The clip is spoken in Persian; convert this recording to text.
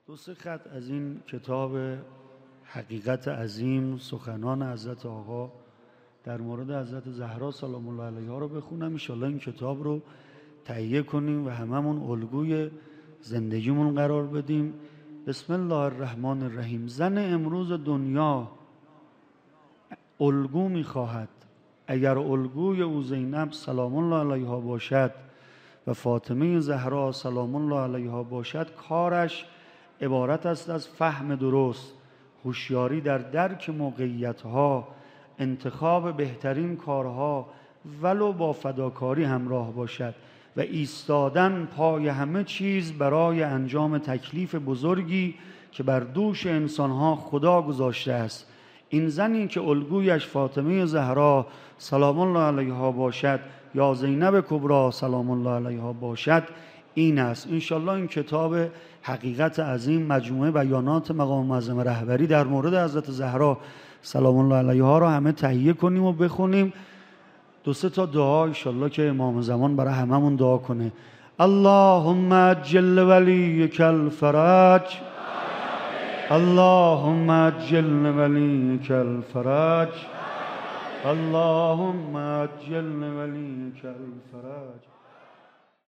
دو سه خط از این کتاب حقیقت عظیم، سخنان حضرت آقا در مورد حضرت زهرا سلام الله علیها رو بخونم. انشالله این کتاب رو تهیه کنیم و هممون الگوی زندگیمون قرار بدیم. بسم الله الرحمن الرحیم. زن امروز دنیا الگو میخواهد. اگر الگوی او زینب سلام الله علیها باشد و فاطمه زهرا سلام الله علیها باشد، کارش عبارت است از فهم درست، هوشیاری در درک موقعیت‌ها، انتخاب بهترین کارها ولو با فداکاری همراه باشد و ایستادن پای همه چیز برای انجام تکلیف بزرگی که بر دوش انسانها خدا گذاشته است. این زنی که الگویش فاطمه زهرا سلام الله علیها باشد یا زینب کبری سلام الله علیها باشد، این است. انشالله این کتاب حقیقت عظیم، مجموعه بیانات مقام معظم رهبری در مورد حضرت زهرا سلام الله علیها را همه تهیه کنیم و بخونیم. دو سه تا دعا انشالله که امام زمان برای هممون دعا کنه. اللهم عجل ولیک الفرج، اللهم عجل ولیک الفرج، اللهم عجل ولیک الفرج.